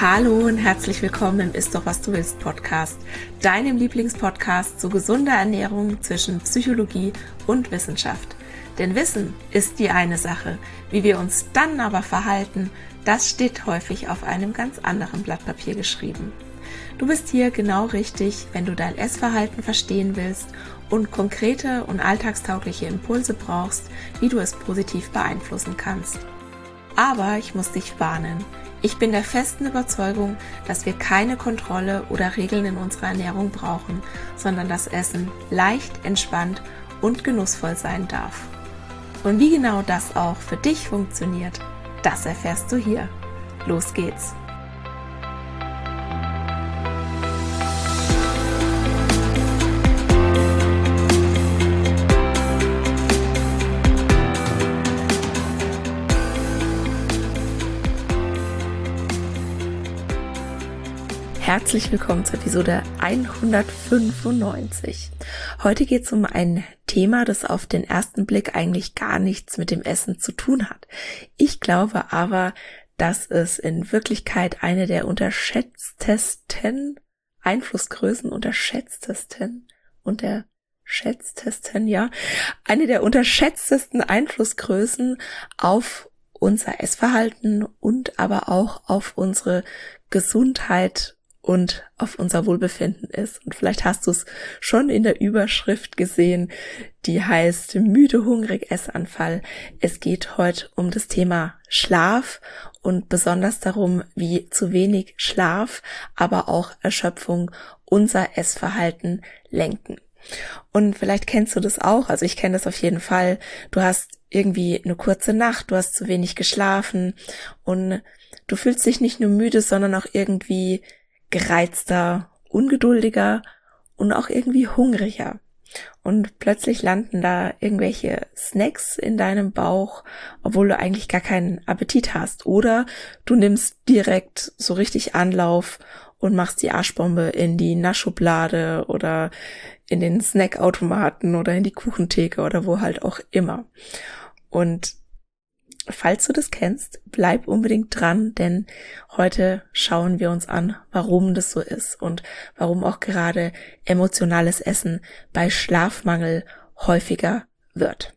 Hallo und herzlich willkommen im Ist doch was du willst Podcast, deinem Lieblingspodcast zu gesunder Ernährung zwischen Psychologie und Wissenschaft. Denn Wissen ist die eine Sache, wie wir uns dann aber verhalten, das steht häufig auf einem ganz anderen Blatt Papier geschrieben. Du bist hier genau richtig, wenn du dein Essverhalten verstehen willst und konkrete und alltagstaugliche Impulse brauchst, wie du es positiv beeinflussen kannst. Aber ich muss dich warnen. Ich bin der festen Überzeugung, dass wir keine Kontrolle oder Regeln in unserer Ernährung brauchen, sondern das Essen leicht, entspannt und genussvoll sein darf. Und wie genau das auch für dich funktioniert, das erfährst du hier. Los geht's! Herzlich willkommen zur Episode 195. Heute geht es um ein Thema, das auf den ersten Blick eigentlich gar nichts mit dem Essen zu tun hat. Ich glaube aber, dass es in Wirklichkeit eine der unterschätztesten Einflussgrößen, eine der unterschätztesten Einflussgrößen auf unser Essverhalten und aber auch auf unsere Gesundheit und auf unser Wohlbefinden ist. Und vielleicht hast du es schon in der Überschrift gesehen, die heißt Müde, hungrig, Essanfall. Es geht heute um das Thema Schlaf und besonders darum, wie zu wenig Schlaf, aber auch Erschöpfung unser Essverhalten lenken. Und vielleicht kennst du das auch, also ich kenne das auf jeden Fall. Du hast irgendwie eine kurze Nacht, du hast zu wenig geschlafen und du fühlst dich nicht nur müde, sondern auch irgendwie gereizter, ungeduldiger und auch irgendwie hungriger. Und plötzlich landen da irgendwelche Snacks in deinem Bauch, obwohl du eigentlich gar keinen Appetit hast. Oder du nimmst direkt so richtig Anlauf und machst die Arschbombe in die Naschschublade oder in den Snackautomaten oder in die Kuchentheke oder wo halt auch immer. Und falls du das kennst, bleib unbedingt dran, denn heute schauen wir uns an, warum das so ist und warum auch gerade emotionales Essen bei Schlafmangel häufiger wird.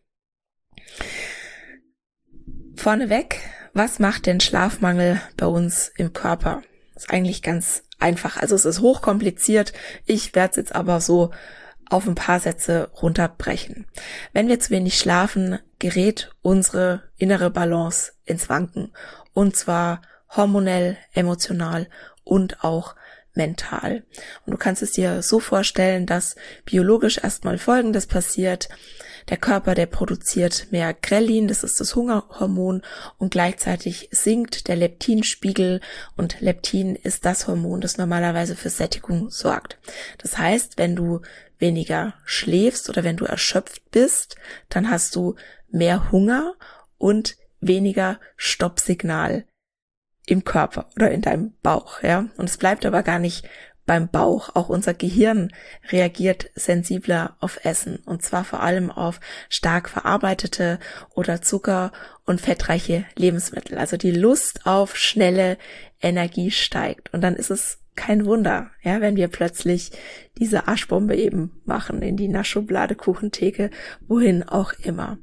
Vorneweg, was macht denn Schlafmangel bei uns im Körper? Das ist eigentlich ganz einfach, also es ist hochkompliziert, ich werde es jetzt aber so auf ein paar Sätze runterbrechen. Wenn wir zu wenig schlafen, gerät unsere innere Balance ins Wanken. Und zwar hormonell, emotional und auch mental. Und du kannst es dir so vorstellen, dass biologisch erstmal Folgendes passiert. Der Körper, der produziert mehr Grelin, das ist das Hungerhormon, und gleichzeitig sinkt der Leptinspiegel, und Leptin ist das Hormon, das normalerweise für Sättigung sorgt. Das heißt, wenn du weniger schläfst oder wenn du erschöpft bist, dann hast du mehr Hunger und weniger Stoppsignal im Körper oder in deinem Bauch, ja. Und es bleibt aber gar nicht beim Bauch. Auch unser Gehirn reagiert sensibler auf Essen, und zwar vor allem auf stark verarbeitete oder zucker- und fettreiche Lebensmittel. Also die Lust auf schnelle Energie steigt, und dann ist es kein Wunder, ja, wenn wir plötzlich diese Arschbombe eben machen in die Naschschublade, Kuchentheke, wohin auch immer.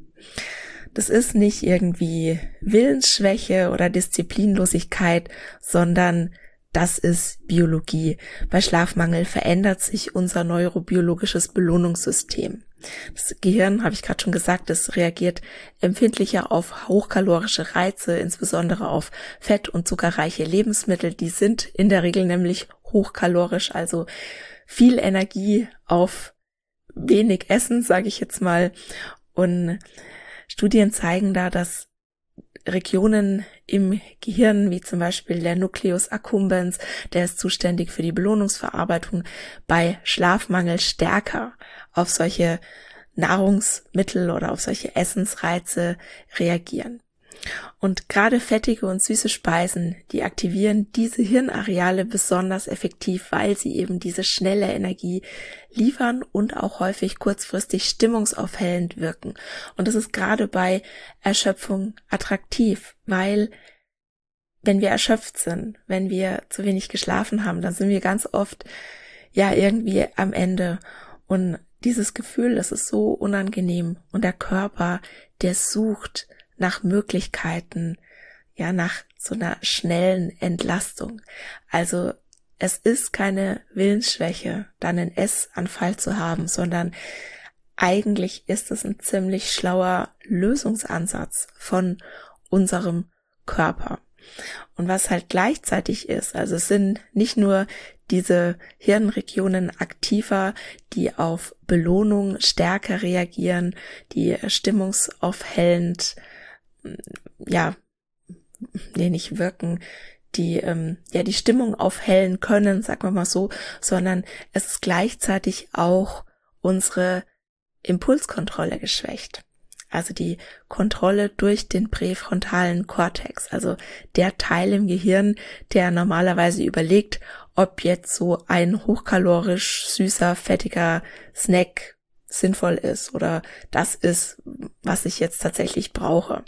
Das ist nicht irgendwie Willensschwäche oder Disziplinlosigkeit, sondern das ist Biologie. Bei Schlafmangel verändert sich unser neurobiologisches Belohnungssystem. Das Gehirn, habe ich gerade schon gesagt, das reagiert empfindlicher auf hochkalorische Reize, insbesondere auf fett- und zuckerreiche Lebensmittel. Die sind in der Regel nämlich hochkalorisch, also viel Energie auf wenig Essen, sage ich jetzt mal. Und Studien zeigen da, dass Regionen im Gehirn, wie zum Beispiel der Nucleus accumbens, der ist zuständig für die Belohnungsverarbeitung, bei Schlafmangel stärker auf solche Nahrungsmittel oder auf solche Essensreize reagieren. Und gerade fettige und süße Speisen, die aktivieren diese Hirnareale besonders effektiv, weil sie eben diese schnelle Energie liefern und auch häufig kurzfristig stimmungsaufhellend wirken. Und das ist gerade bei Erschöpfung attraktiv, weil wenn wir erschöpft sind, wenn wir zu wenig geschlafen haben, dann sind wir ganz oft ja irgendwie am Ende. Und dieses Gefühl, das ist so unangenehm. Und der Körper, der sucht nach Möglichkeiten, ja, nach so einer schnellen Entlastung. Also es ist keine Willensschwäche, dann einen Essanfall zu haben, sondern eigentlich ist es ein ziemlich schlauer Lösungsansatz von unserem Körper. Und was halt gleichzeitig ist, also es sind nicht nur diese Hirnregionen aktiver, die auf Belohnung stärker reagieren, die stimmungsaufhellend, nicht wirken, die die Stimmung aufhellen können, sagen wir mal so, sondern es ist gleichzeitig auch unsere Impulskontrolle geschwächt. Also die Kontrolle durch den präfrontalen Kortex, also der Teil im Gehirn, der normalerweise überlegt, ob jetzt so ein hochkalorisch süßer, fettiger Snack sinnvoll ist oder das ist, was ich jetzt tatsächlich brauche.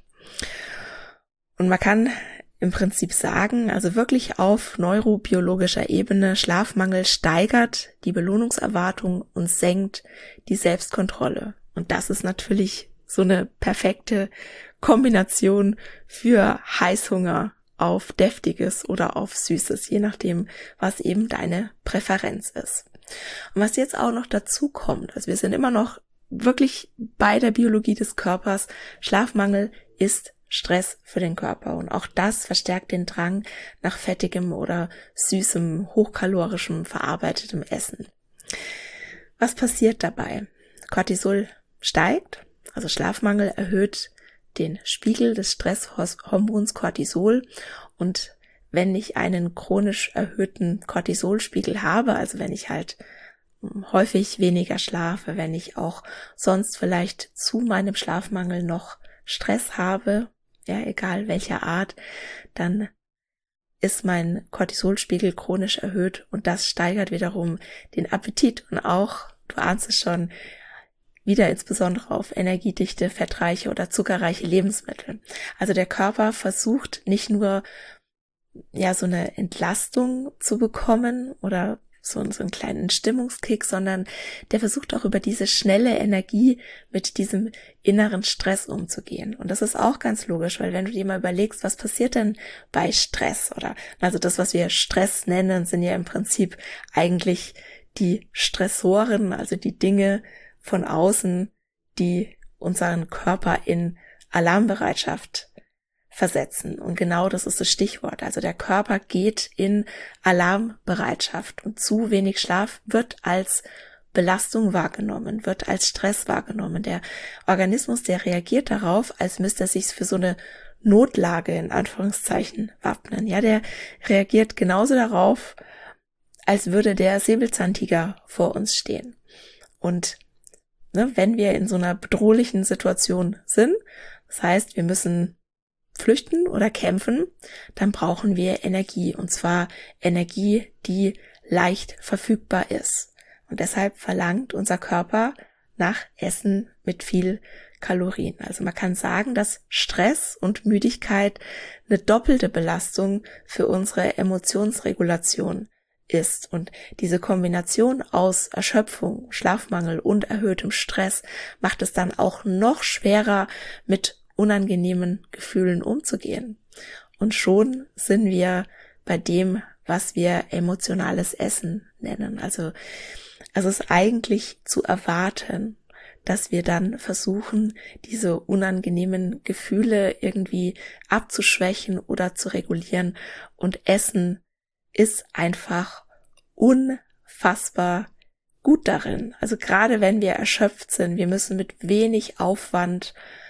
Und man kann im Prinzip sagen, also wirklich auf neurobiologischer Ebene, Schlafmangel steigert die Belohnungserwartung und senkt die Selbstkontrolle. Und das ist natürlich so eine perfekte Kombination für Heißhunger auf Deftiges oder auf Süßes, je nachdem, was eben deine Präferenz ist. Und was jetzt auch noch dazu kommt, also wir sind immer noch wirklich bei der Biologie des Körpers, Schlafmangel ist Stress für den Körper und auch das verstärkt den Drang nach fettigem oder süßem, hochkalorischem, verarbeitetem Essen. Was passiert dabei? Cortisol steigt, also Schlafmangel erhöht den Spiegel des Stresshormons Cortisol und wenn ich einen chronisch erhöhten Cortisolspiegel habe, also wenn ich halt häufig weniger schlafe, wenn ich auch sonst vielleicht zu meinem Schlafmangel noch Stress habe, ja, egal welcher Art, dann ist mein Cortisolspiegel chronisch erhöht und das steigert wiederum den Appetit und auch, du ahnst es schon, wieder insbesondere auf energiedichte, fettreiche oder zuckerreiche Lebensmittel. Also der Körper versucht nicht nur, ja, so eine Entlastung zu bekommen oder so einen kleinen Stimmungskick, sondern der versucht auch über diese schnelle Energie mit diesem inneren Stress umzugehen. Und das ist auch ganz logisch, weil wenn du dir mal überlegst, was passiert denn bei Stress oder, also das, was wir Stress nennen, sind ja im Prinzip eigentlich die Stressoren, also die Dinge von außen, die unseren Körper in Alarmbereitschaft versetzen. Und genau das ist das Stichwort. Also der Körper geht in Alarmbereitschaft und zu wenig Schlaf wird als Belastung wahrgenommen, wird als Stress wahrgenommen. Der Organismus, der reagiert darauf, als müsste er sich für so eine Notlage in Anführungszeichen wappnen. Ja, der reagiert genauso darauf, als würde der Säbelzahntiger vor uns stehen. Und wenn wir in so einer bedrohlichen Situation sind, das heißt, wir müssen flüchten oder kämpfen, dann brauchen wir Energie. Und zwar Energie, die leicht verfügbar ist. Und deshalb verlangt unser Körper nach Essen mit viel Kalorien. Also man kann sagen, dass Stress und Müdigkeit eine doppelte Belastung für unsere Emotionsregulation ist. Und diese Kombination aus Erschöpfung, Schlafmangel und erhöhtem Stress macht es dann auch noch schwerer, mit unangenehmen Gefühlen umzugehen. Und schon sind wir bei dem, was wir emotionales Essen nennen. Also es ist eigentlich zu erwarten, dass wir dann versuchen, diese unangenehmen Gefühle irgendwie abzuschwächen oder zu regulieren. Und Essen ist einfach unfassbar gut darin. Also gerade wenn wir erschöpft sind, wir müssen mit wenig Aufwand,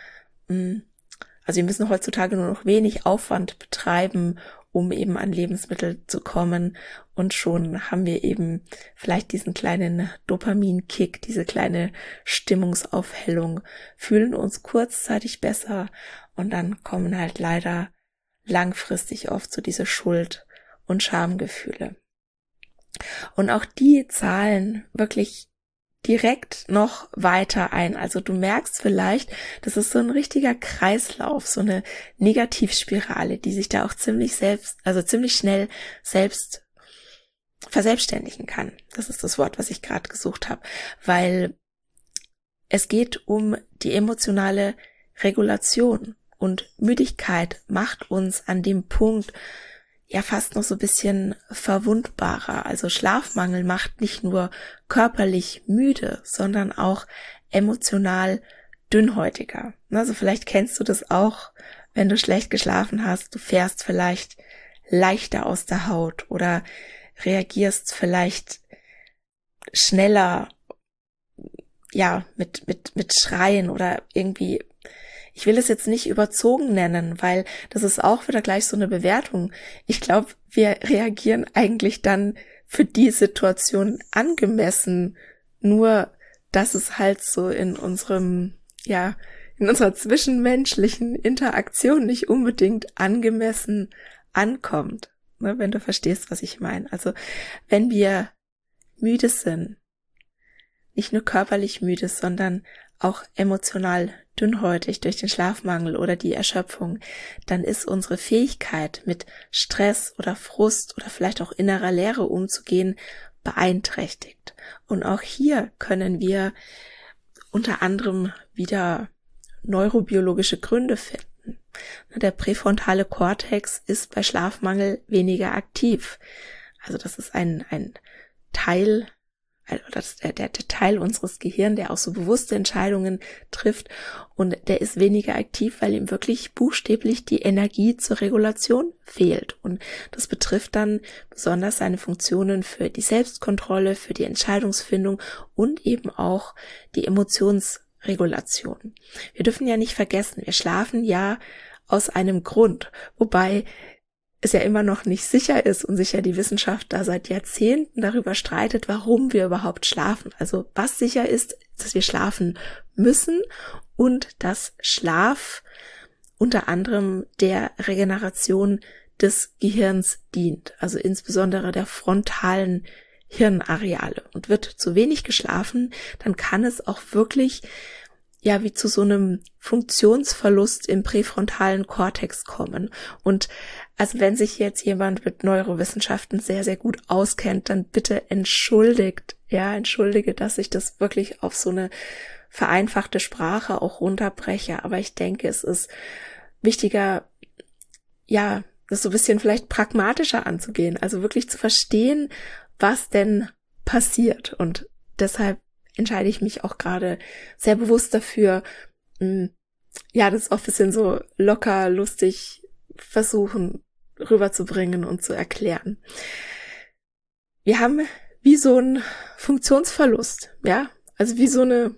also wir müssen heutzutage nur noch wenig Aufwand betreiben, um eben an Lebensmittel zu kommen. Und schon haben wir eben vielleicht diesen kleinen Dopaminkick, diese kleine Stimmungsaufhellung, fühlen uns kurzzeitig besser und dann kommen halt leider langfristig oft so diese Schuld- und Schamgefühle. Und auch die zahlen wirklich direkt noch weiter ein. Also du merkst vielleicht, das ist so ein richtiger Kreislauf, so eine Negativspirale, die sich da auch ziemlich schnell selbst verselbstständigen kann. Das ist das Wort, was ich gerade gesucht habe, weil es geht um die emotionale Regulation und Müdigkeit macht uns an dem Punkt ja fast noch so ein bisschen verwundbarer. Also Schlafmangel macht nicht nur körperlich müde, sondern auch emotional dünnhäutiger. Also vielleicht kennst du das auch, wenn du schlecht geschlafen hast. Du fährst vielleicht leichter aus der Haut oder reagierst vielleicht schneller, ja, mit Schreien oder irgendwie. Ich will es jetzt nicht überzogen nennen, weil das ist auch wieder gleich so eine Bewertung. Ich glaube, wir reagieren eigentlich dann für die Situation angemessen, nur dass es halt so in unserer zwischenmenschlichen Interaktion nicht unbedingt angemessen ankommt, ne, wenn du verstehst, was ich meine. Also wenn wir müde sind, nicht nur körperlich müde, sondern auch emotional dünnhäutig durch den Schlafmangel oder die Erschöpfung, dann ist unsere Fähigkeit, mit Stress oder Frust oder vielleicht auch innerer Leere umzugehen, beeinträchtigt. Und auch hier können wir unter anderem wieder neurobiologische Gründe finden. Der präfrontale Kortex ist bei Schlafmangel weniger aktiv. Also das ist ein Teil, der Teil unseres Gehirns, der auch so bewusste Entscheidungen trifft, und der ist weniger aktiv, weil ihm wirklich buchstäblich die Energie zur Regulation fehlt. Und das betrifft dann besonders seine Funktionen für die Selbstkontrolle, für die Entscheidungsfindung und eben auch die Emotionsregulation. Wir dürfen ja nicht vergessen, wir schlafen ja aus einem Grund, wobei es ja immer noch nicht sicher ist und sich ja die Wissenschaft da seit Jahrzehnten darüber streitet, warum wir überhaupt schlafen. Also was sicher ist, dass wir schlafen müssen und dass Schlaf unter anderem der Regeneration des Gehirns dient, also insbesondere der frontalen Hirnareale. Und wird zu wenig geschlafen, dann kann es auch wirklich wie zu so einem Funktionsverlust im präfrontalen Kortex kommen. Und also wenn sich jetzt jemand mit Neurowissenschaften sehr, sehr gut auskennt, dann bitte entschuldige, dass ich das wirklich auf so eine vereinfachte Sprache auch runterbreche. Aber ich denke, es ist wichtiger, das so ein bisschen vielleicht pragmatischer anzugehen. Also wirklich zu verstehen, was denn passiert. Und deshalb entscheide ich mich auch gerade sehr bewusst dafür, das auch ein bisschen so locker, lustig versuchen rüberzubringen und zu erklären. Wir haben wie so einen Funktionsverlust, also wie so eine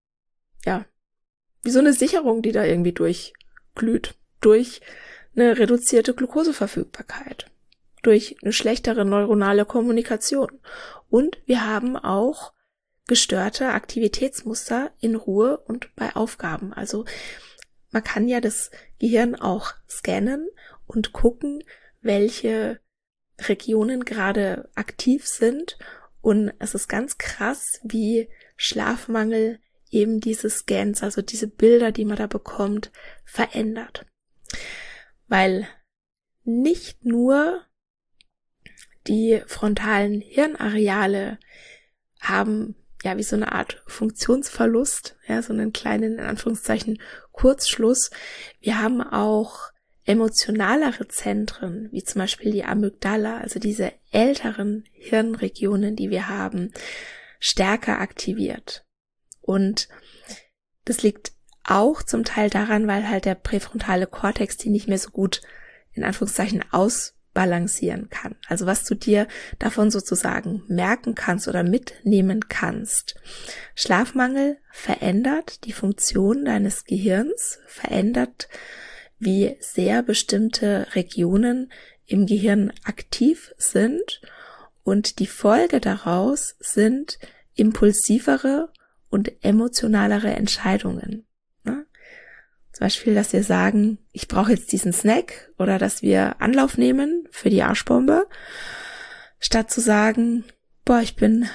Sicherung, die da irgendwie durchglüht, durch eine reduzierte Glukoseverfügbarkeit, durch eine schlechtere neuronale Kommunikation. Und wir haben auch gestörte Aktivitätsmuster in Ruhe und bei Aufgaben. Also man kann ja das Gehirn auch scannen und gucken, welche Regionen gerade aktiv sind. Und es ist ganz krass, wie Schlafmangel eben diese Scans, also diese Bilder, die man da bekommt, verändert. Weil nicht nur die frontalen Hirnareale haben wie so eine Art Funktionsverlust, so einen kleinen, in Anführungszeichen, Kurzschluss. Wir haben auch emotionalere Zentren, wie zum Beispiel die Amygdala, also diese älteren Hirnregionen, die wir haben, stärker aktiviert. Und das liegt auch zum Teil daran, weil halt der präfrontale Kortex die nicht mehr so gut, in Anführungszeichen, ausbalancieren kann. Also was du dir davon sozusagen merken kannst oder mitnehmen kannst. Schlafmangel verändert die Funktion deines Gehirns, verändert, wie sehr bestimmte Regionen im Gehirn aktiv sind, und die Folge daraus sind impulsivere und emotionalere Entscheidungen. Zum Beispiel, dass wir sagen, ich brauche jetzt diesen Snack, oder dass wir Anlauf nehmen für die Arschbombe, statt zu sagen, ich bin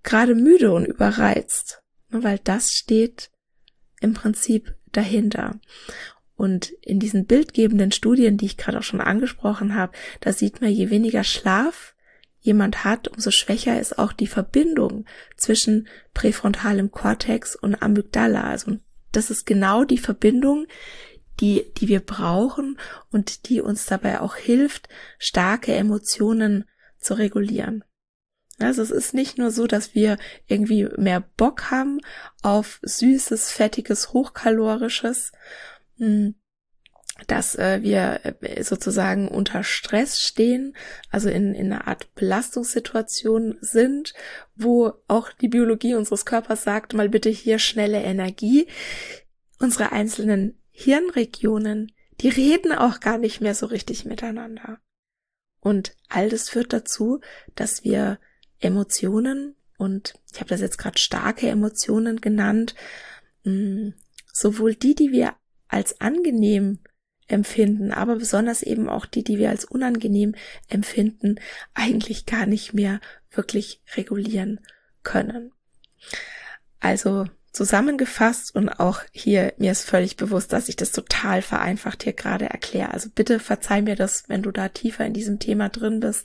gerade müde und überreizt, weil das steht im Prinzip dahinter. Und in diesen bildgebenden Studien, die ich gerade auch schon angesprochen habe, da sieht man, je weniger Schlaf jemand hat, umso schwächer ist auch die Verbindung zwischen präfrontalem Kortex und Amygdala. Also das ist genau die Verbindung, die wir brauchen und die uns dabei auch hilft, starke Emotionen zu regulieren. Also es ist nicht nur so, dass wir irgendwie mehr Bock haben auf süßes, fettiges, hochkalorisches, dass wir sozusagen unter Stress stehen, also in einer Art Belastungssituation sind, wo auch die Biologie unseres Körpers sagt, mal bitte hier schnelle Energie. Unsere einzelnen Hirnregionen, die reden auch gar nicht mehr so richtig miteinander. Und all das führt dazu, dass wir Emotionen, und ich habe das jetzt gerade starke Emotionen genannt, sowohl die wir als angenehm empfinden, aber besonders eben auch die wir als unangenehm empfinden, eigentlich gar nicht mehr wirklich regulieren können. Also zusammengefasst, und auch hier, mir ist völlig bewusst, dass ich das total vereinfacht hier gerade erkläre. Also bitte verzeih mir das, wenn du da tiefer in diesem Thema drin bist.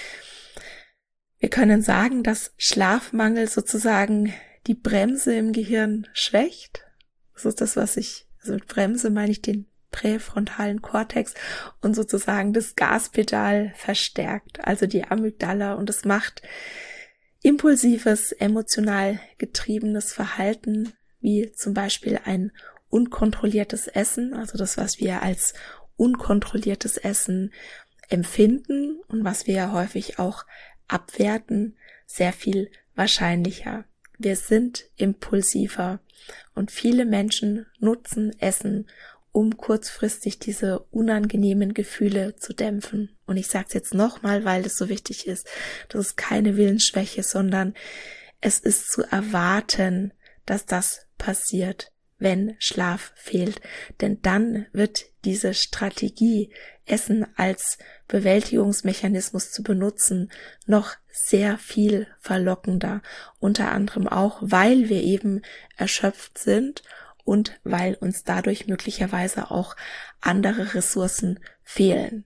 Wir können sagen, dass Schlafmangel sozusagen die Bremse im Gehirn schwächt. Das ist das, also mit Bremse meine ich den präfrontalen Kortex, und sozusagen das Gaspedal verstärkt, also die Amygdala, und es macht impulsives, emotional getriebenes Verhalten, wie zum Beispiel ein unkontrolliertes Essen, also das, was wir als unkontrolliertes Essen empfinden und was wir ja häufig auch abwerten, sehr viel wahrscheinlicher. Wir sind impulsiver und viele Menschen nutzen Essen, um kurzfristig diese unangenehmen Gefühle zu dämpfen. Und ich sage es jetzt nochmal, weil es so wichtig ist. Das ist keine Willensschwäche, sondern es ist zu erwarten, dass das passiert, wenn Schlaf fehlt. Denn dann wird diese Strategie, Essen als Bewältigungsmechanismus zu benutzen, noch sehr viel verlockender. Unter anderem auch, weil wir eben erschöpft sind und weil uns dadurch möglicherweise auch andere Ressourcen fehlen.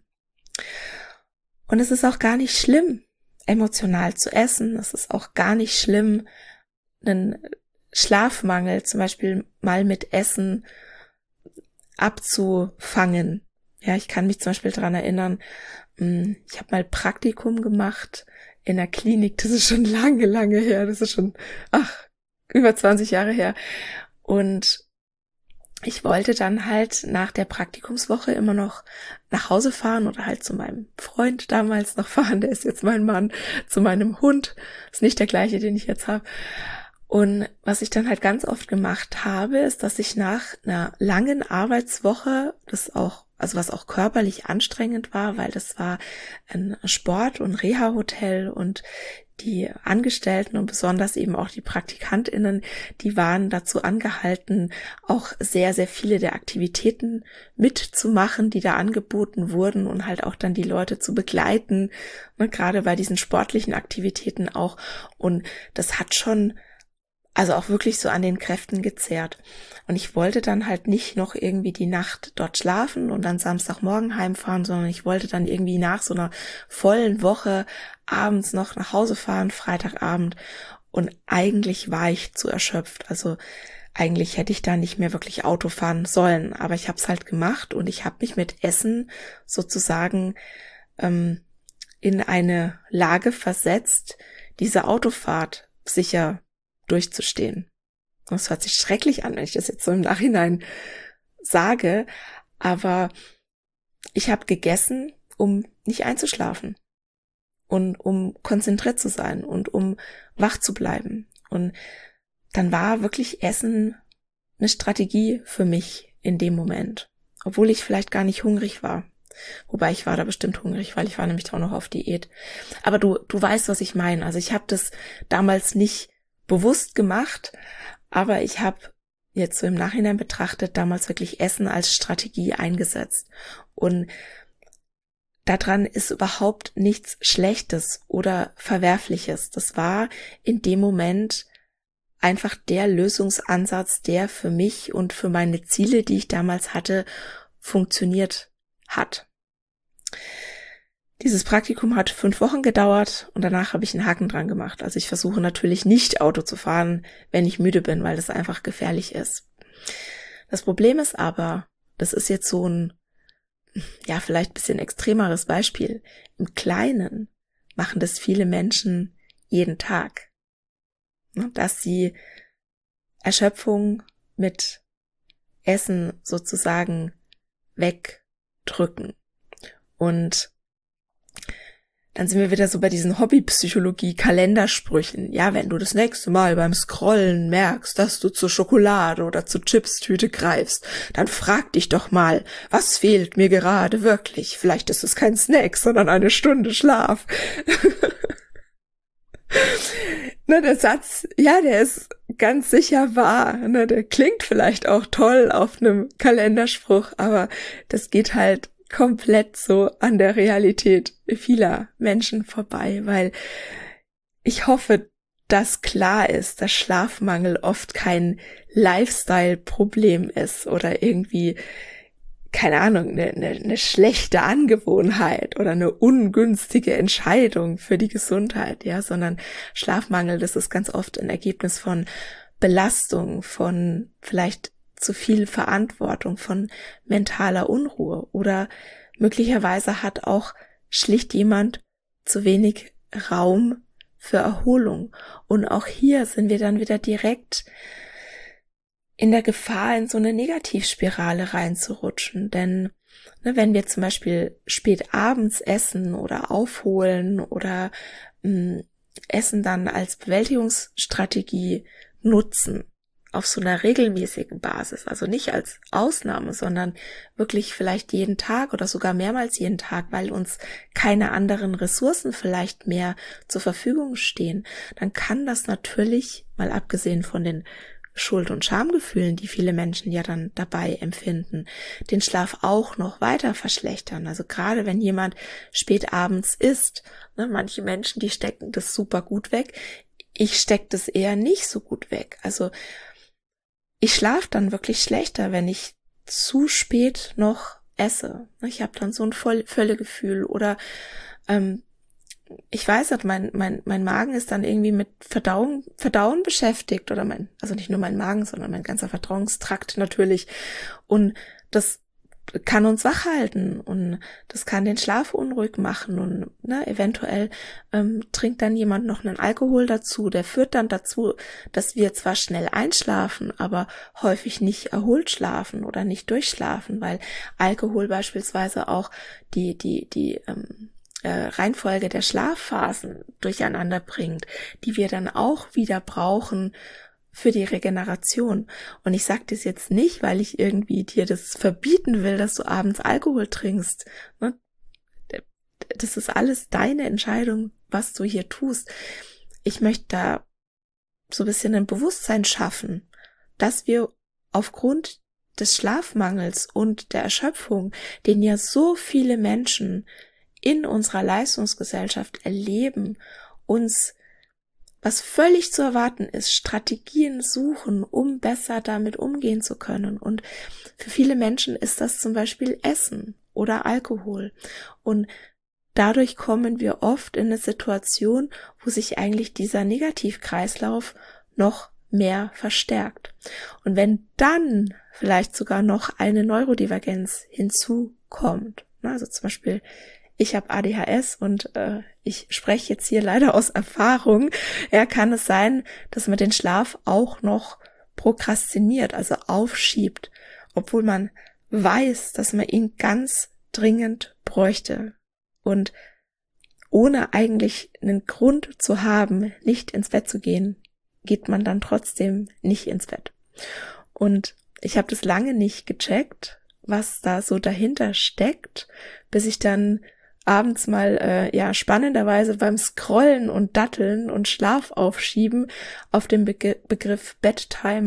Und es ist auch gar nicht schlimm, emotional zu essen. Es ist auch gar nicht schlimm, einen Schlafmangel zum Beispiel mal mit Essen abzufangen. Ja, ich kann mich zum Beispiel daran erinnern, ich habe mal Praktikum gemacht in der Klinik. Das ist schon lange her. Das ist schon, über 20 Jahre her. Und ich wollte dann halt nach der Praktikumswoche immer noch nach Hause fahren oder halt zu meinem Freund damals noch fahren, der ist jetzt mein Mann, zu meinem Hund, ist nicht der gleiche, den ich jetzt habe. Und was ich dann halt ganz oft gemacht habe, ist, dass ich nach einer langen Arbeitswoche, was auch körperlich anstrengend war, weil das war ein Sport- und Reha-Hotel, und die Angestellten und besonders eben auch die PraktikantInnen, die waren dazu angehalten, auch sehr, sehr viele der Aktivitäten mitzumachen, die da angeboten wurden, und halt auch dann die Leute zu begleiten, ne, gerade bei diesen sportlichen Aktivitäten auch. Und das hat schon auch wirklich so an den Kräften gezehrt. Und ich wollte dann halt nicht noch irgendwie die Nacht dort schlafen und dann Samstagmorgen heimfahren, sondern ich wollte dann irgendwie nach so einer vollen Woche abends noch nach Hause fahren, Freitagabend. Und eigentlich war ich zu erschöpft. Also eigentlich hätte ich da nicht mehr wirklich Auto fahren sollen. Aber ich habe es halt gemacht, und ich habe mich mit Essen sozusagen in eine Lage versetzt, diese Autofahrt sicher durchzustehen. Das hört sich schrecklich an, wenn ich das jetzt so im Nachhinein sage, aber ich habe gegessen, um nicht einzuschlafen und um konzentriert zu sein und um wach zu bleiben. Und dann war wirklich Essen eine Strategie für mich in dem Moment, obwohl ich vielleicht gar nicht hungrig war. Wobei ich war da bestimmt hungrig, weil ich war nämlich auch noch auf Diät. Aber du weißt, was ich meine. Also ich habe das damals nicht bewusst gemacht, aber ich habe jetzt so im Nachhinein betrachtet damals wirklich Essen als Strategie eingesetzt. Und daran ist überhaupt nichts Schlechtes oder Verwerfliches. Das war in dem Moment einfach der Lösungsansatz, der für mich und für meine Ziele, die ich damals hatte, funktioniert hat. Dieses Praktikum hat 5 Wochen gedauert und danach habe ich einen Haken dran gemacht. Also ich versuche natürlich nicht Auto zu fahren, wenn ich müde bin, weil das einfach gefährlich ist. Das Problem ist aber, das ist jetzt so ein, ja, vielleicht ein bisschen extremeres Beispiel. Im Kleinen machen das viele Menschen jeden Tag. Dass sie Erschöpfung mit Essen sozusagen wegdrücken. Und dann sind wir wieder so bei diesen Hobbypsychologie-Kalendersprüchen. Ja, wenn du das nächste Mal beim Scrollen merkst, dass du zur Schokolade oder zur Chipstüte greifst, dann frag dich doch mal, was fehlt mir gerade wirklich? Vielleicht ist es kein Snack, sondern eine Stunde Schlaf. Der Satz, ja, der ist ganz sicher wahr. Der klingt vielleicht auch toll auf einem Kalenderspruch, aber das geht halt komplett so an der Realität vieler Menschen vorbei, weil ich hoffe, dass klar ist, dass Schlafmangel oft kein Lifestyle-Problem ist oder irgendwie, keine Ahnung, eine schlechte Angewohnheit oder eine ungünstige Entscheidung für die Gesundheit, ja, sondern Schlafmangel, das ist ganz oft ein Ergebnis von Belastung, von vielleicht zu viel Verantwortung, von mentaler Unruhe oder möglicherweise hat auch schlicht jemand zu wenig Raum für Erholung. Und auch hier sind wir dann wieder direkt in der Gefahr, in so eine Negativspirale reinzurutschen. Denn wenn wir zum Beispiel spät abends essen oder aufholen oder Essen dann als Bewältigungsstrategie nutzen, auf so einer regelmäßigen Basis, also nicht als Ausnahme, sondern wirklich vielleicht jeden Tag oder sogar mehrmals jeden Tag, weil uns keine anderen Ressourcen vielleicht mehr zur Verfügung stehen, dann kann das natürlich, mal abgesehen von den Schuld- und Schamgefühlen, die viele Menschen ja dann dabei empfinden, den Schlaf auch noch weiter verschlechtern. Also gerade wenn jemand spät abends isst, manche Menschen, die stecken das super gut weg, ich stecke das eher nicht so gut weg. Also ich schlafe dann wirklich schlechter, wenn ich zu spät noch esse. Ich habe dann so ein Völlegefühl oder ich weiß nicht, mein Magen ist dann irgendwie mit Verdauen beschäftigt oder also nicht nur mein Magen, sondern mein ganzer Verdauungstrakt natürlich. Und das kann uns wach halten und das kann den Schlaf unruhig machen und eventuell trinkt dann jemand noch einen Alkohol dazu, der führt dann dazu, dass wir zwar schnell einschlafen, aber häufig nicht erholt schlafen oder nicht durchschlafen, weil Alkohol beispielsweise auch die Reihenfolge der Schlafphasen durcheinander bringt, die wir dann auch wieder brauchen für die Regeneration. Und ich sage das jetzt nicht, weil ich irgendwie dir das verbieten will, dass du abends Alkohol trinkst. Das ist alles deine Entscheidung, was du hier tust. Ich möchte da so ein bisschen ein Bewusstsein schaffen, dass wir aufgrund des Schlafmangels und der Erschöpfung, den ja so viele Menschen in unserer Leistungsgesellschaft erleben, uns, was völlig zu erwarten ist, Strategien suchen, um besser damit umgehen zu können. Und für viele Menschen ist das zum Beispiel Essen oder Alkohol. Und dadurch kommen wir oft in eine Situation, wo sich eigentlich dieser Negativkreislauf noch mehr verstärkt. Und wenn dann vielleicht sogar noch eine Neurodivergenz hinzukommt, also zum Beispiel ich habe ADHS und ich spreche jetzt hier leider aus Erfahrung. Kann es sein, dass man den Schlaf auch noch prokrastiniert, also aufschiebt, obwohl man weiß, dass man ihn ganz dringend bräuchte. Und ohne eigentlich einen Grund zu haben, nicht ins Bett zu gehen, geht man dann trotzdem nicht ins Bett. Und ich habe das lange nicht gecheckt, was da so dahinter steckt, bis ich dann abends mal spannenderweise beim Scrollen und Datteln und Schlaf aufschieben auf den Begriff Bedtime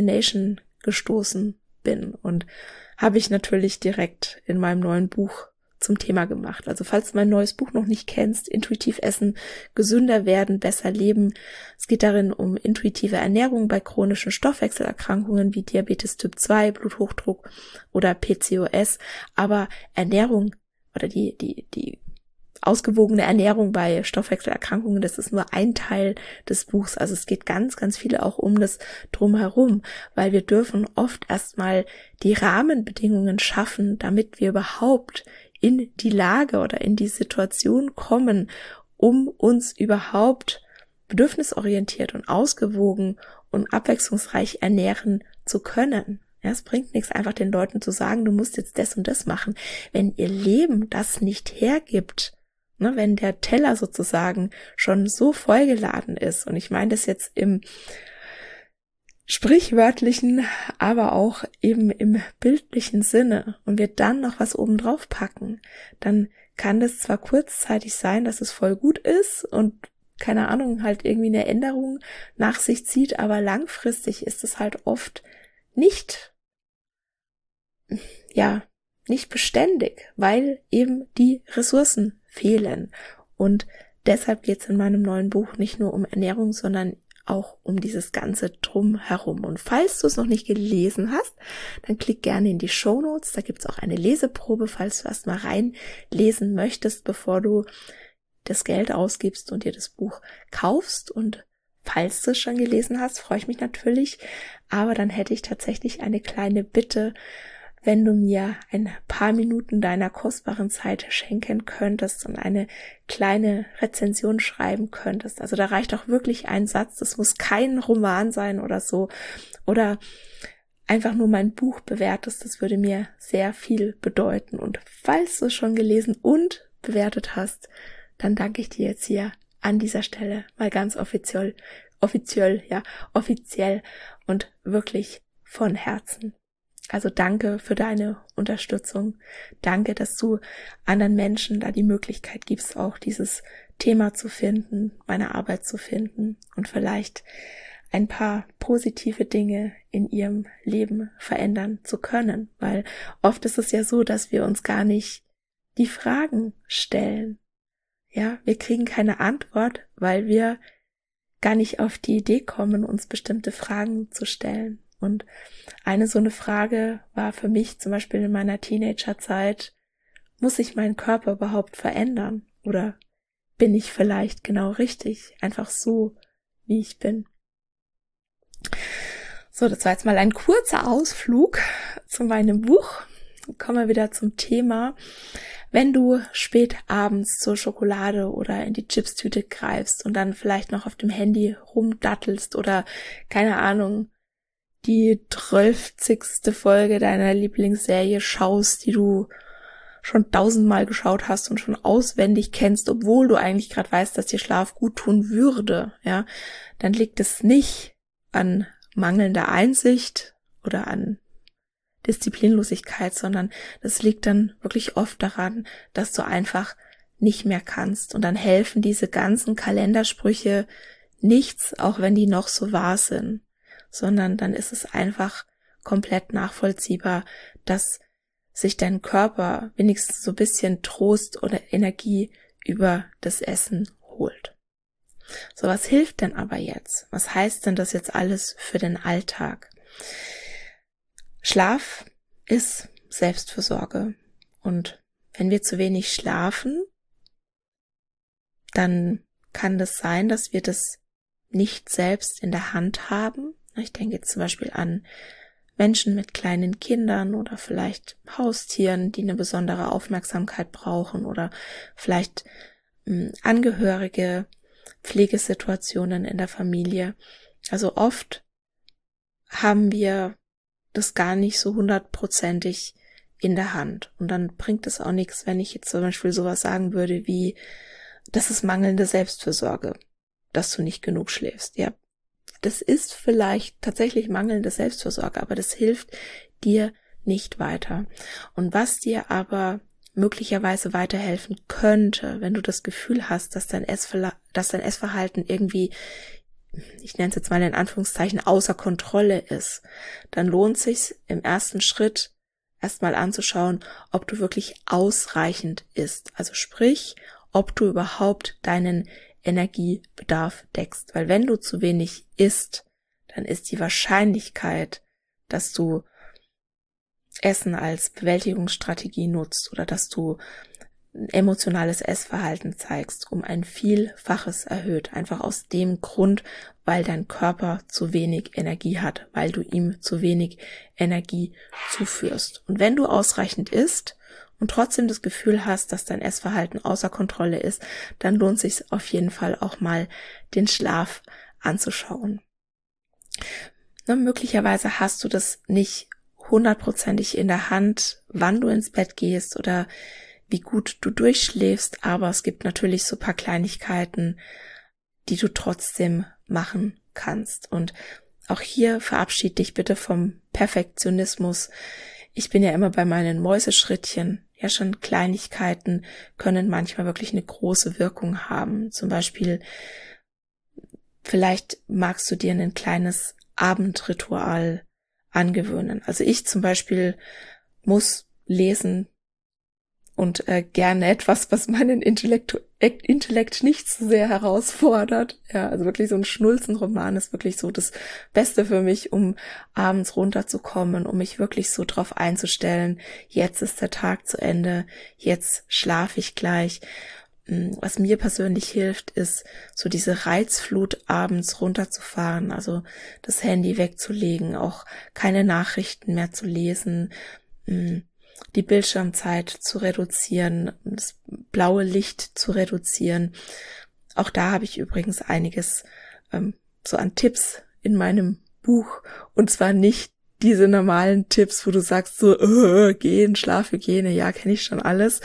Procrastination gestoßen bin und habe ich natürlich direkt in meinem neuen Buch zum Thema gemacht. Also falls du mein neues Buch noch nicht kennst, Intuitiv essen, gesünder werden, besser leben. Es geht darin um intuitive Ernährung bei chronischen Stoffwechselerkrankungen wie Diabetes Typ 2, Bluthochdruck oder PCOS. Aber Ernährung oder die ausgewogene Ernährung bei Stoffwechselerkrankungen, das ist nur ein Teil des Buchs. Also es geht ganz, ganz viel auch um das Drumherum, weil wir dürfen oft erstmal die Rahmenbedingungen schaffen, damit wir überhaupt in die Lage oder in die Situation kommen, um uns überhaupt bedürfnisorientiert und ausgewogen und abwechslungsreich ernähren zu können. Ja, es bringt nichts, einfach den Leuten zu sagen, du musst jetzt das und das machen. Wenn ihr Leben das nicht hergibt, ne, wenn der Teller sozusagen schon so vollgeladen ist, und ich meine das jetzt im sprichwörtlichen, aber auch eben im bildlichen Sinne, und wir dann noch was oben drauf packen, dann kann das zwar kurzzeitig sein, dass es voll gut ist und keine Ahnung, halt irgendwie eine Änderung nach sich zieht, aber langfristig ist es halt oft nicht beständig, weil eben die Ressourcen fehlen. Und deshalb geht es in meinem neuen Buch nicht nur um Ernährung, sondern auch um dieses ganze Drumherum. Und falls du es noch nicht gelesen hast, dann klick gerne in die Shownotes. Da gibt es auch eine Leseprobe, falls du erst mal reinlesen möchtest, bevor du das Geld ausgibst und dir das Buch kaufst. Und falls du es schon gelesen hast, freue ich mich natürlich. Aber dann hätte ich tatsächlich eine kleine Bitte, wenn du mir ein paar Minuten deiner kostbaren Zeit schenken könntest und eine kleine Rezension schreiben könntest. Also da reicht auch wirklich ein Satz, das muss kein Roman sein oder so. Oder einfach nur mein Buch bewertest, das würde mir sehr viel bedeuten. Und falls du es schon gelesen und bewertet hast, dann danke ich dir jetzt hier an dieser Stelle mal ganz offiziell und wirklich von Herzen. Also danke für deine Unterstützung. Danke, dass du anderen Menschen da die Möglichkeit gibst, auch dieses Thema zu finden, meine Arbeit zu finden und vielleicht ein paar positive Dinge in ihrem Leben verändern zu können. Weil oft ist es ja so, dass wir uns gar nicht die Fragen stellen. Ja, wir kriegen keine Antwort, weil wir gar nicht auf die Idee kommen, uns bestimmte Fragen zu stellen. Und eine so eine Frage war für mich zum Beispiel in meiner Teenagerzeit, muss sich mein Körper überhaupt verändern? Oder bin ich vielleicht genau richtig, einfach so, wie ich bin? So, das war jetzt mal ein kurzer Ausflug zu meinem Buch. Kommen wir wieder zum Thema. Wenn du spät abends zur Schokolade oder in die Chipstüte greifst und dann vielleicht noch auf dem Handy rumdattelst oder, keine Ahnung, die 12. Folge deiner Lieblingsserie schaust, die du schon 1000-mal geschaut hast und schon auswendig kennst, obwohl du eigentlich gerade weißt, dass dir Schlaf gut tun würde, ja, dann liegt es nicht an mangelnder Einsicht oder an Disziplinlosigkeit, sondern das liegt dann wirklich oft daran, dass du einfach nicht mehr kannst. Und dann helfen diese ganzen Kalendersprüche nichts, auch wenn die noch so wahr sind, sondern dann ist es einfach komplett nachvollziehbar, dass sich dein Körper wenigstens so ein bisschen Trost oder Energie über das Essen holt. So, was hilft denn aber jetzt? Was heißt denn das jetzt alles für den Alltag? Schlaf ist Selbstfürsorge. Und wenn wir zu wenig schlafen, dann kann das sein, dass wir das nicht selbst in der Hand haben. Ich denke jetzt zum Beispiel an Menschen mit kleinen Kindern oder vielleicht Haustieren, die eine besondere Aufmerksamkeit brauchen oder vielleicht Angehörige, Pflegesituationen in der Familie. Also oft haben wir das gar nicht so 100%ig in der Hand. Und dann bringt es auch nichts, wenn ich jetzt zum Beispiel sowas sagen würde wie, das ist mangelnde Selbstfürsorge, dass du nicht genug schläfst. Ja, das ist vielleicht tatsächlich mangelnde Selbstfürsorge, aber das hilft dir nicht weiter. Und was dir aber möglicherweise weiterhelfen könnte, wenn du das Gefühl hast, dass dein Essverhalten irgendwie, ich nenne es jetzt mal in Anführungszeichen, außer Kontrolle ist, dann lohnt es sich im ersten Schritt erstmal anzuschauen, ob du wirklich ausreichend isst. Also sprich, ob du überhaupt deinen Energiebedarf deckst. Weil wenn du zu wenig isst, dann ist die Wahrscheinlichkeit, dass du Essen als Bewältigungsstrategie nutzt oder dass du ein emotionales Essverhalten zeigst, um ein Vielfaches erhöht. Einfach aus dem Grund, weil dein Körper zu wenig Energie hat, weil du ihm zu wenig Energie zuführst. Und wenn du ausreichend isst und trotzdem das Gefühl hast, dass dein Essverhalten außer Kontrolle ist, dann lohnt es sich auf jeden Fall auch mal, den Schlaf anzuschauen. Möglicherweise hast du das nicht hundertprozentig in der Hand, wann du ins Bett gehst oder wie gut du durchschläfst, aber es gibt natürlich so ein paar Kleinigkeiten, die du trotzdem machen kannst. Und auch hier verabschied dich bitte vom Perfektionismus. Ich bin ja immer bei meinen Mäuseschrittchen. Ja, schon Kleinigkeiten können manchmal wirklich eine große Wirkung haben. Zum Beispiel, vielleicht magst du dir ein kleines Abendritual angewöhnen. Also ich zum Beispiel muss lesen und gerne etwas, was meinen Intellekt nicht so sehr herausfordert. Ja, also wirklich so ein Schnulzenroman ist wirklich so das Beste für mich, um abends runterzukommen, um mich wirklich so drauf einzustellen, jetzt ist der Tag zu Ende, jetzt schlafe ich gleich. Was mir persönlich hilft, ist so diese Reizflut abends runterzufahren, also das Handy wegzulegen, auch keine Nachrichten mehr zu lesen, die Bildschirmzeit zu reduzieren, das blaue Licht zu reduzieren. Auch da habe ich übrigens einiges so an Tipps in meinem Buch, und zwar nicht diese normalen Tipps, wo du sagst so, gehen, Schlafhygiene, ja, kenne ich schon alles.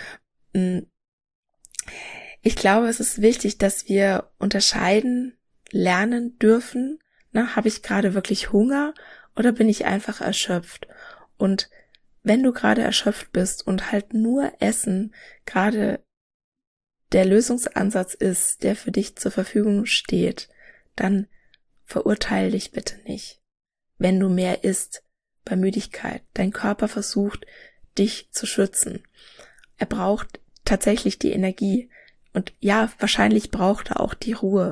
Ich glaube, es ist wichtig, dass wir unterscheiden lernen dürfen. Habe ich gerade wirklich Hunger oder bin ich einfach erschöpft? Und wenn du gerade erschöpft bist und halt nur Essen gerade der Lösungsansatz ist, der für dich zur Verfügung steht, dann verurteile dich bitte nicht. Wenn du mehr isst bei Müdigkeit, dein Körper versucht, dich zu schützen. Er braucht tatsächlich die Energie. Und ja, wahrscheinlich braucht er auch die Ruhe.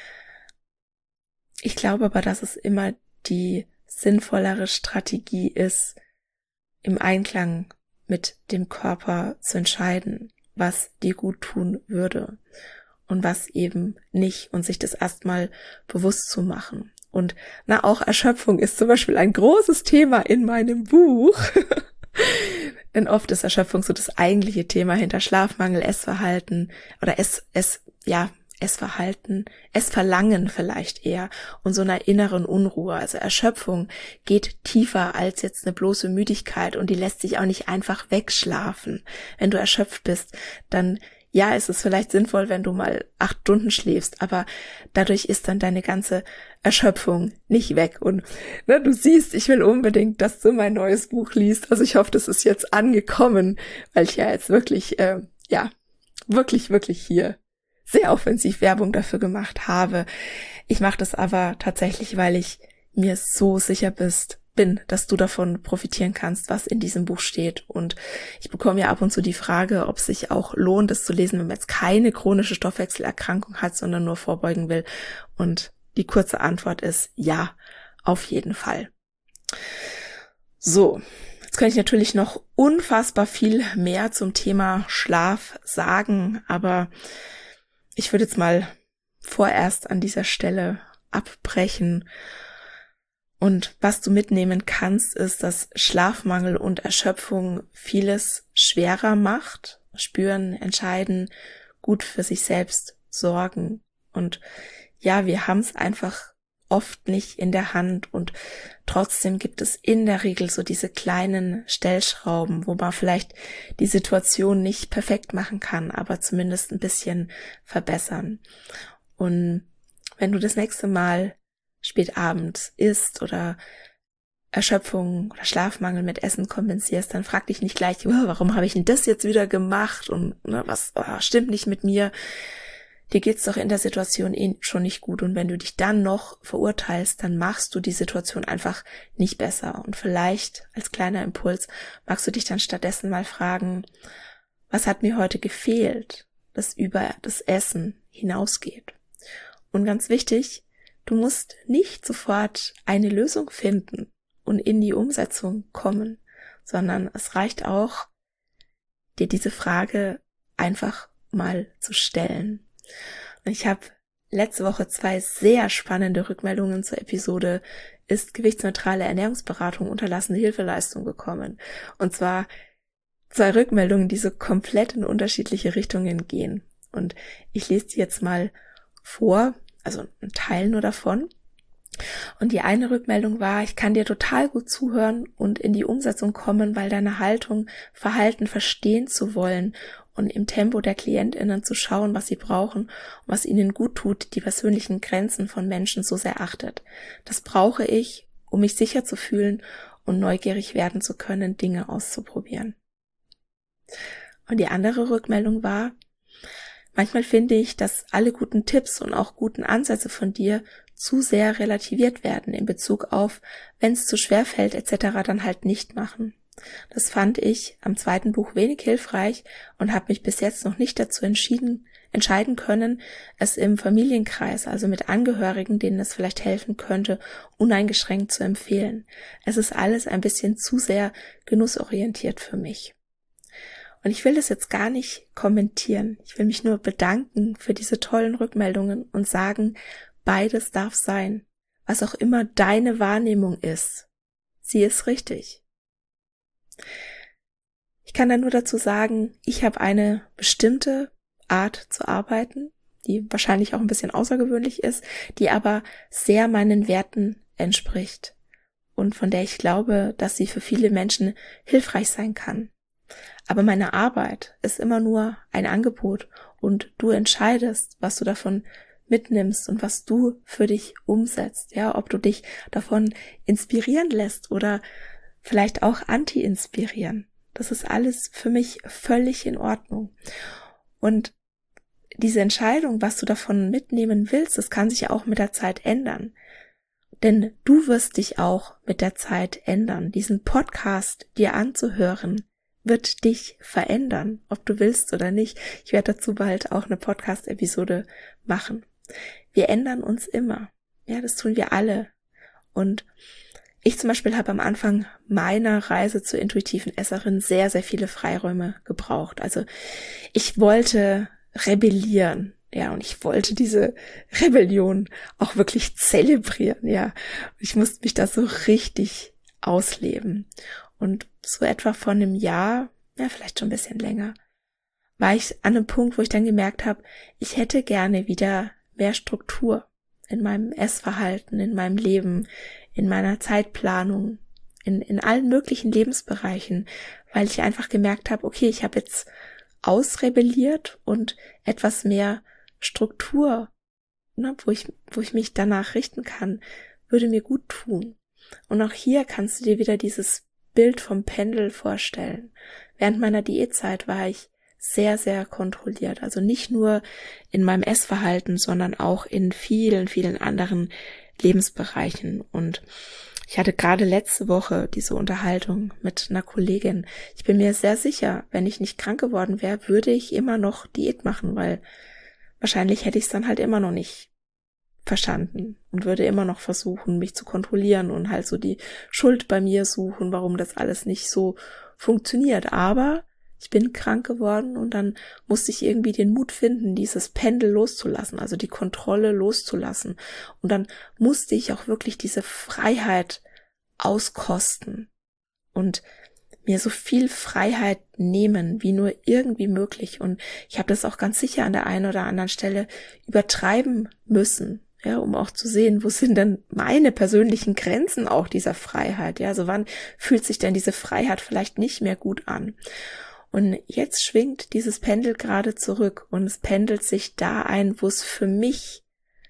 Ich glaube aber, dass es immer die sinnvollere Strategie ist, im Einklang mit dem Körper zu entscheiden, was dir gut tun würde und was eben nicht, und sich das erstmal bewusst zu machen. Und auch Erschöpfung ist zum Beispiel ein großes Thema in meinem Buch. Denn oft ist Erschöpfung so das eigentliche Thema hinter Schlafmangel, Essverhalten oder Essverhalten, Essverlangen vielleicht eher und so einer inneren Unruhe. Also Erschöpfung geht tiefer als jetzt eine bloße Müdigkeit und die lässt sich auch nicht einfach wegschlafen. Wenn du erschöpft bist, dann ja, ist es vielleicht sinnvoll, wenn du mal 8 Stunden schläfst, aber dadurch ist dann deine ganze Erschöpfung nicht weg. Und du siehst, ich will unbedingt, dass du mein neues Buch liest. Also ich hoffe, das ist jetzt angekommen, weil ich ja jetzt wirklich, wirklich hier sehr offensiv Werbung dafür gemacht habe. Ich mache das aber tatsächlich, weil ich mir so sicher bin, dass du davon profitieren kannst, was in diesem Buch steht. Und ich bekomme ja ab und zu die Frage, ob es sich auch lohnt, das zu lesen, wenn man jetzt keine chronische Stoffwechselerkrankung hat, sondern nur vorbeugen will. Und die kurze Antwort ist ja, auf jeden Fall. So, jetzt könnte ich natürlich noch unfassbar viel mehr zum Thema Schlaf sagen, aber ich würde jetzt mal vorerst an dieser Stelle abbrechen. Und was du mitnehmen kannst, ist, dass Schlafmangel und Erschöpfung vieles schwerer macht. Spüren, entscheiden, gut für sich selbst sorgen. Und ja, wir haben es einfach oft nicht in der Hand und trotzdem gibt es in der Regel so diese kleinen Stellschrauben, wo man vielleicht die Situation nicht perfekt machen kann, aber zumindest ein bisschen verbessern. Und wenn du das nächste Mal spät abends isst oder Erschöpfung oder Schlafmangel mit Essen kompensierst, dann frag dich nicht gleich, warum habe ich denn das jetzt wieder gemacht und was stimmt nicht mit mir. dir geht's doch in der Situation schon nicht gut und wenn du dich dann noch verurteilst, dann machst du die Situation einfach nicht besser. Und vielleicht als kleiner Impuls magst du dich dann stattdessen mal fragen, was hat mir heute gefehlt, das über das Essen hinausgeht? Und ganz wichtig, du musst nicht sofort eine Lösung finden und in die Umsetzung kommen, sondern es reicht auch, dir diese Frage einfach mal zu stellen. Und ich habe letzte Woche 2 sehr spannende Rückmeldungen zur Episode Ist gewichtsneutrale Ernährungsberatung unterlassene Hilfeleistung bekommen. Und zwar 2 Rückmeldungen, die so komplett in unterschiedliche Richtungen gehen. Und ich lese die jetzt mal vor, also ein Teil nur davon. Und die eine Rückmeldung war, ich kann dir total gut zuhören und in die Umsetzung kommen, weil deine Haltung, Verhalten verstehen zu wollen und im Tempo der KlientInnen zu schauen, was sie brauchen und was ihnen gut tut, die persönlichen Grenzen von Menschen so sehr achtet. Das brauche ich, um mich sicher zu fühlen und neugierig werden zu können, Dinge auszuprobieren. Und die andere Rückmeldung war, manchmal finde ich, dass alle guten Tipps und auch guten Ansätze von dir zu sehr relativiert werden in Bezug auf, wenn es zu schwer fällt etc. dann halt nicht machen. Das fand ich am 2. Buch wenig hilfreich und habe mich bis jetzt noch nicht dazu entscheiden können, es im Familienkreis, also mit Angehörigen, denen es vielleicht helfen könnte, uneingeschränkt zu empfehlen. Es ist alles ein bisschen zu sehr genussorientiert für mich. Und ich will das jetzt gar nicht kommentieren. Ich will mich nur bedanken für diese tollen Rückmeldungen und sagen, beides darf sein. Was auch immer deine Wahrnehmung ist, sie ist richtig. Ich kann da nur dazu sagen, ich habe eine bestimmte Art zu arbeiten, die wahrscheinlich auch ein bisschen außergewöhnlich ist, die aber sehr meinen Werten entspricht und von der ich glaube, dass sie für viele Menschen hilfreich sein kann. Aber meine Arbeit ist immer nur ein Angebot und du entscheidest, was du davon mitnimmst und was du für dich umsetzt, ja, ob du dich davon inspirieren lässt oder vielleicht auch anti-inspirieren. Das ist alles für mich völlig in Ordnung. Und diese Entscheidung, was du davon mitnehmen willst, das kann sich auch mit der Zeit ändern. Denn du wirst dich auch mit der Zeit ändern. Diesen Podcast dir anzuhören, wird dich verändern, ob du willst oder nicht. Ich werde dazu bald auch eine Podcast-Episode machen. Wir ändern uns immer. Ja, das tun wir alle. Und ich zum Beispiel habe am Anfang meiner Reise zur intuitiven Esserin sehr, sehr viele Freiräume gebraucht. Also ich wollte rebellieren, ja, und ich wollte diese Rebellion auch wirklich zelebrieren, ja. Ich musste mich da so richtig ausleben. Und so etwa vor einem Jahr, ja, vielleicht schon ein bisschen länger, war ich an einem Punkt, wo ich dann gemerkt habe, ich hätte gerne wieder mehr Struktur in meinem Essverhalten, in meinem Leben, in meiner Zeitplanung, in allen möglichen Lebensbereichen, weil ich einfach gemerkt habe, okay, ich habe jetzt ausrebelliert und etwas mehr Struktur, ne, wo ich mich danach richten kann, würde mir gut tun. Und auch hier kannst du dir wieder dieses Bild vom Pendel vorstellen. Während meiner Diätzeit war ich sehr, sehr kontrolliert. Also nicht nur in meinem Essverhalten, sondern auch in vielen, vielen anderen Lebensbereichen. Und ich hatte gerade letzte Woche diese Unterhaltung mit einer Kollegin. Ich bin mir sehr sicher, wenn ich nicht krank geworden wäre, würde ich immer noch Diät machen, weil wahrscheinlich hätte ich es dann halt immer noch nicht verstanden und würde immer noch versuchen, mich zu kontrollieren und halt so die Schuld bei mir suchen, warum das alles nicht so funktioniert. Aber ich bin krank geworden und dann musste ich irgendwie den Mut finden, dieses Pendel loszulassen, also die Kontrolle loszulassen. Und dann musste ich auch wirklich diese Freiheit auskosten und mir so viel Freiheit nehmen, wie nur irgendwie möglich. Und ich habe das auch ganz sicher an der einen oder anderen Stelle übertreiben müssen, ja, um auch zu sehen, wo sind denn meine persönlichen Grenzen auch dieser Freiheit, ja, also wann fühlt sich denn diese Freiheit vielleicht nicht mehr gut an? Und jetzt schwingt dieses Pendel gerade zurück und es pendelt sich da ein, wo es für mich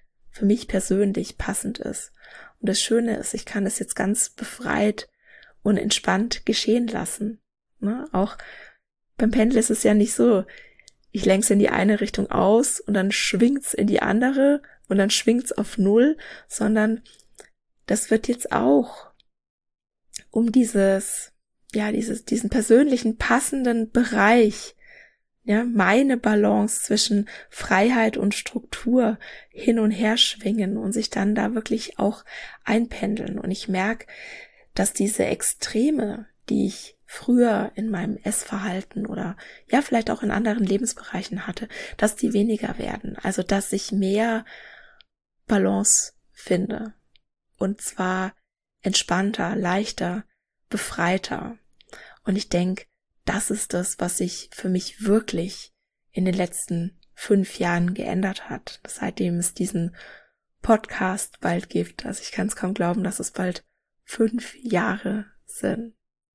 persönlich passend ist. Und das Schöne ist, ich kann es jetzt ganz befreit und entspannt geschehen lassen. Ne? Auch beim Pendel ist es ja nicht so, ich lenke es in die eine Richtung aus und dann schwingt's in die andere und dann schwingt's auf 0, sondern das wird jetzt auch um diesen persönlichen passenden Bereich, ja, meine Balance zwischen Freiheit und Struktur hin und her schwingen und sich dann da wirklich auch einpendeln. Und ich merke, dass diese Extreme, die ich früher in meinem Essverhalten oder ja vielleicht auch in anderen Lebensbereichen hatte, dass die weniger werden. Also dass ich mehr Balance finde. Und zwar entspannter, leichter, befreiter. Und ich denke, das ist das, was sich für mich wirklich in den letzten 5 Jahren geändert hat, seitdem es diesen Podcast bald gibt. Also ich kann es kaum glauben, dass es bald 5 Jahre sind.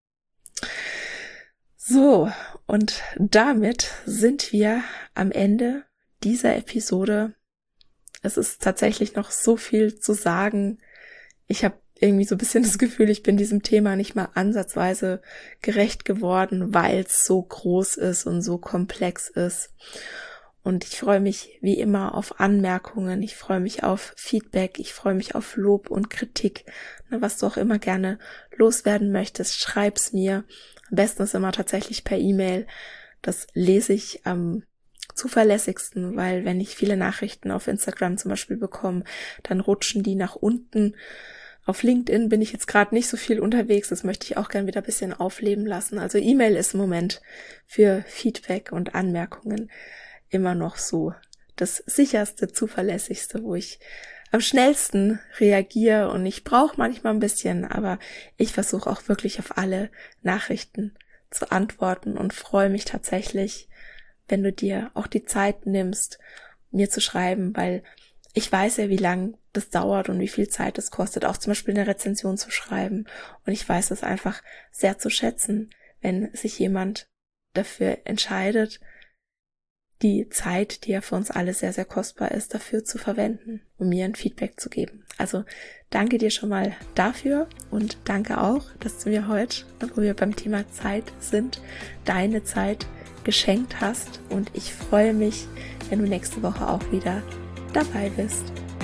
So, und damit sind wir am Ende dieser Episode. Es ist tatsächlich noch so viel zu sagen. Ich habe irgendwie so ein bisschen das Gefühl, ich bin diesem Thema nicht mal ansatzweise gerecht geworden, weil es so groß ist und so komplex ist. Und ich freue mich wie immer auf Anmerkungen, ich freue mich auf Feedback, ich freue mich auf Lob und Kritik. Was du auch immer gerne loswerden möchtest, schreib's mir. Am besten ist immer tatsächlich per E-Mail. Das lese ich am zuverlässigsten, weil wenn ich viele Nachrichten auf Instagram zum Beispiel bekomme, dann rutschen die nach unten. Auf LinkedIn bin ich jetzt gerade nicht so viel unterwegs, das möchte ich auch gern wieder ein bisschen aufleben lassen. Also E-Mail ist im Moment für Feedback und Anmerkungen immer noch so das sicherste, zuverlässigste, wo ich am schnellsten reagiere, und ich brauche manchmal ein bisschen, aber ich versuche auch wirklich auf alle Nachrichten zu antworten und freue mich tatsächlich, wenn du dir auch die Zeit nimmst, mir zu schreiben, weil ich weiß ja, wie lang das dauert und wie viel Zeit es kostet, auch zum Beispiel eine Rezension zu schreiben. Und ich weiß es einfach sehr zu schätzen, wenn sich jemand dafür entscheidet, die Zeit, die ja für uns alle sehr, sehr kostbar ist, dafür zu verwenden, um mir ein Feedback zu geben. Also danke dir schon mal dafür und danke auch, dass du mir heute, wo wir beim Thema Zeit sind, deine Zeit geschenkt hast. Und ich freue mich, wenn du nächste Woche auch wieder dabei bist.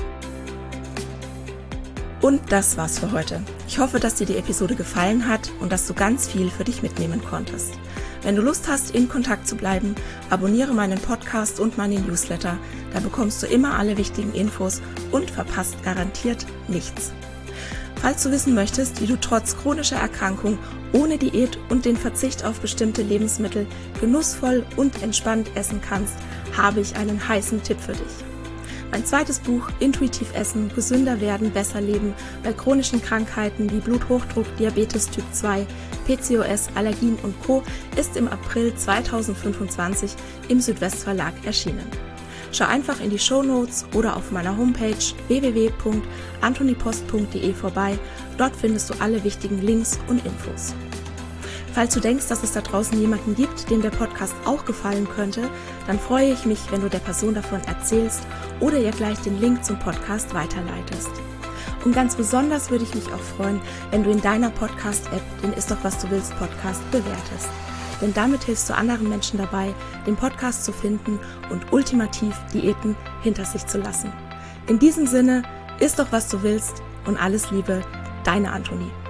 Und das war's für heute. Ich hoffe, dass dir die Episode gefallen hat und dass du ganz viel für dich mitnehmen konntest. Wenn du Lust hast, in Kontakt zu bleiben, abonniere meinen Podcast und meinen Newsletter. Da bekommst du immer alle wichtigen Infos und verpasst garantiert nichts. Falls du wissen möchtest, wie du trotz chronischer Erkrankung ohne Diät und den Verzicht auf bestimmte Lebensmittel genussvoll und entspannt essen kannst, habe ich einen heißen Tipp für dich. Mein zweites Buch Intuitiv Essen, gesünder werden, besser leben bei chronischen Krankheiten wie Bluthochdruck, Diabetes Typ 2, PCOS, Allergien und Co. ist im April 2025 im Südwest-Verlag erschienen. Schau einfach in die Shownotes oder auf meiner Homepage www.antonipost.de vorbei. Dort findest du alle wichtigen Links und Infos. Falls du denkst, dass es da draußen jemanden gibt, dem der Podcast auch gefallen könnte, dann freue ich mich, wenn du der Person davon erzählst oder ihr gleich den Link zum Podcast weiterleitest. Und ganz besonders würde ich mich auch freuen, wenn du in deiner Podcast-App den Ist doch was du willst Podcast bewertest. Denn damit hilfst du anderen Menschen dabei, den Podcast zu finden und ultimativ Diäten hinter sich zu lassen. In diesem Sinne, ist doch was du willst und alles Liebe, deine Antonie.